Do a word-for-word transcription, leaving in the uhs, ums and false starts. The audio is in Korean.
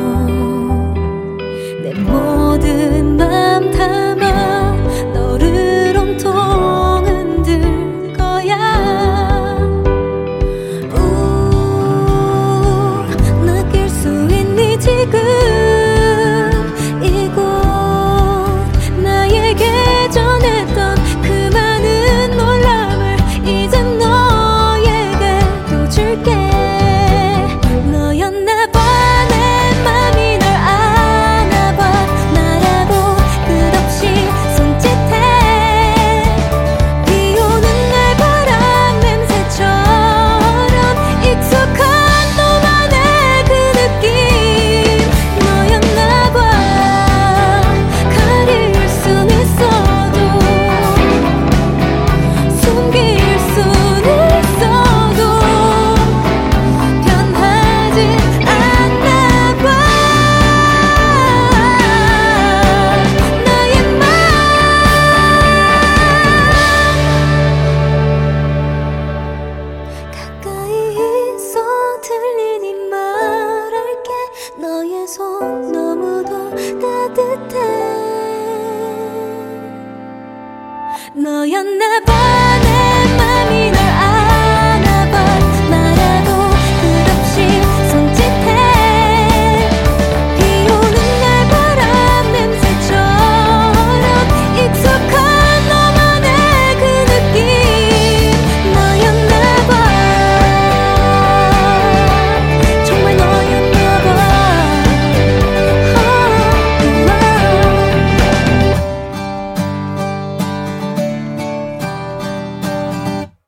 내 모든 맘 담아 너를 온통 흔들 거야. 우 느낄 수 있니 지금 이곳 나에게 전했던 그 많은 놀람을 이제 너에게도 줄게. 너였나 봐. 내 맘이 널 아나 봐. 나라고 끝없이 손짓해. 비 오는 날 바람 냄새처럼 익숙한 너만의 그 느낌. 너였나 봐. 가릴 순 있어도 숨길 순 있어도 변하지 않나 봐. 나의 맘 가까이 있어 들리니 말할게. 너의 손 너무도 따뜻해. 너였나 봐.